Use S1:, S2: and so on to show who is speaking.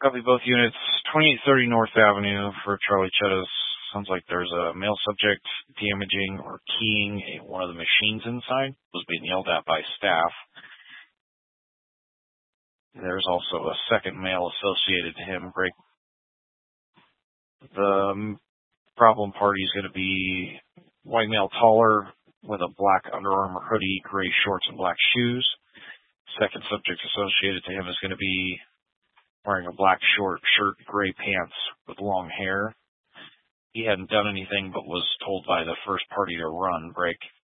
S1: Copy both units. 2830 North Avenue for Charlie Chettis. Sounds like there's a male subject damaging or keying one of the machines inside. Was being yelled at by staff. There's also a second male associated to him. Break. The problem party is going to be white male, taller, with a black Under Armour hoodie, gray shorts, and black shoes. Second subject associated to him is going to be wearing a black short shirt, gray pants with long hair. He hadn't done anything but was told by the first party to run. Break.